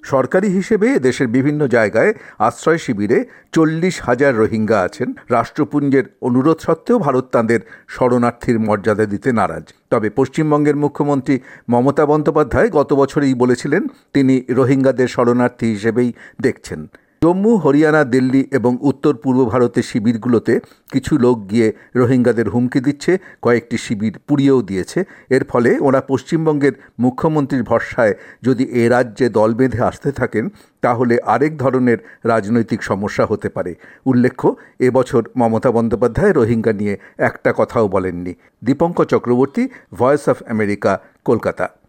সরকারি হিসেবে দেশের বিভিন্ন জায়গায় আশ্রয় শিবিরে 40,000 রোহিঙ্গা আছেন। রাষ্ট্রপুঞ্জের অনুরোধ সত্ত্বেও ভারত তাঁদের শরণার্থীর মর্যাদা দিতে নারাজ। তবে পশ্চিমবঙ্গের মুখ্যমন্ত্রী মমতা বন্দ্যোপাধ্যায় গত বছরেই বলেছিলেন তিনি রোহিঙ্গাদের শরণার্থী হিসেবেই দেখছেন। জম্মু, হরিয়ানা, দিল্লি এবং উত্তর পূর্ব ভারতের শিবিরগুলোতে কিছু লোক গিয়ে রোহিঙ্গাদের হুমকি দিচ্ছে, কয়েকটি শিবির পুড়িয়েও দিয়েছে। এর ফলে ওরা পশ্চিমবঙ্গের মুখ্যমন্ত্রীর ভরসায় যদি এ রাজ্যে দল বেঁধে আসতে থাকেন তাহলে আরেক ধরনের রাজনৈতিক সমস্যা হতে পারে। উল্লেখ্য, এবছর মমতা বন্দ্যোপাধ্যায় রোহিঙ্গা নিয়ে একটা কথাও বলেননি। Dipankar Chakraborty, voice of America, Kolkata.